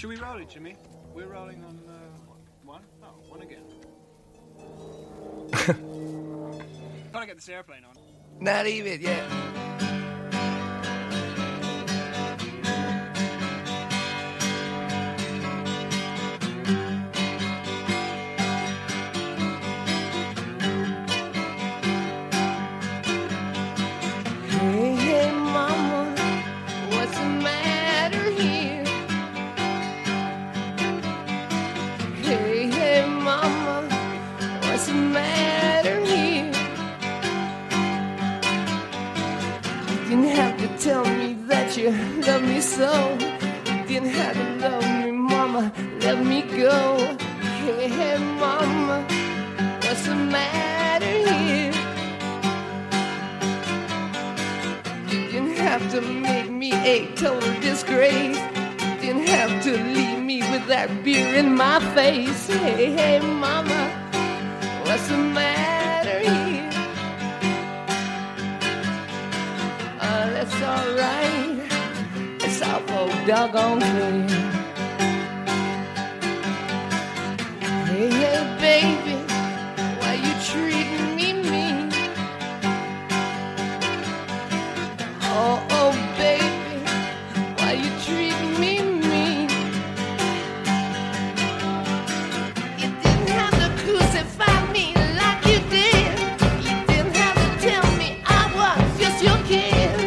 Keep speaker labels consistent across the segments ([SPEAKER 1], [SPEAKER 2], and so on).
[SPEAKER 1] Should we roll it, Jimmy? We're rolling on one? Oh, one again. Gotta get this airplane on.
[SPEAKER 2] Not even, yeah. Tell me that you love me so. You didn't have to love me, mama. Let me go. Hey, hey, mama, what's the matter here? You didn't have to make me a total disgrace. You didn't have to leave me with that beer in my face. Hey, hey, mama, what's the matter here? That's alright, it's awful doggone clear. Hey, hey, baby, why you treating me mean? Oh, oh, baby, why you treating me mean? You didn't have to crucify me like you did. You didn't have to tell me I was just your kid.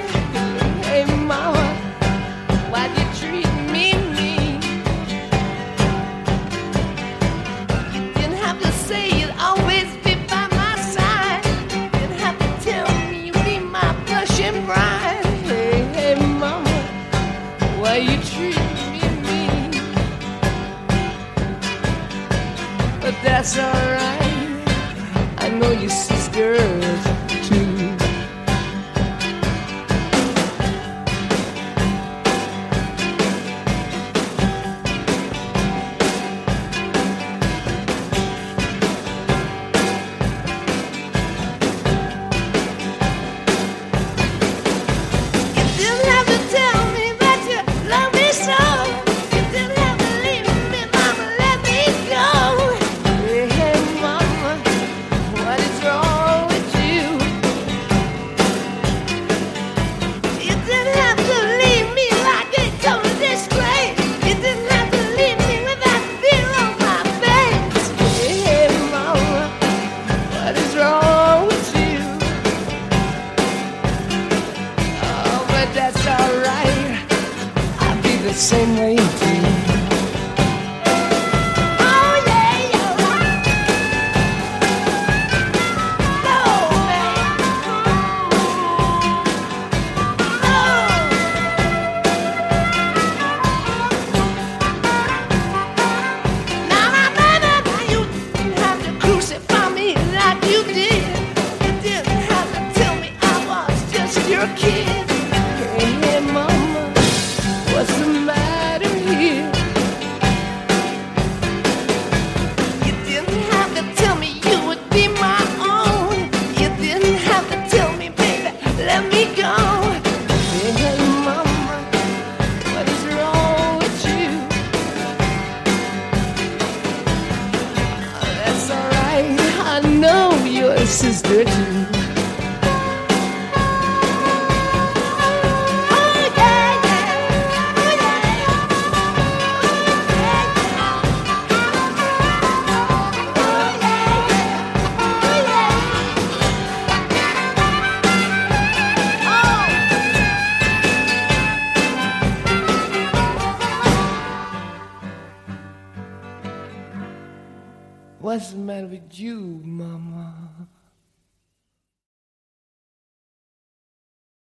[SPEAKER 2] That's alright, I know your sisters too. Same way you do. Oh yeah, yeah. No, man. No. Now, you didn't have to crucify me like you did. You didn't have to tell me I was just your kid. Hey, hey, mama, what's the matter here? You didn't have to tell me you would be my own. You didn't have to tell me, baby, let me go. Hey, hey, mama, what is wrong with you? Oh, that's alright, I know you're a sister too. What's the matter with you, mama?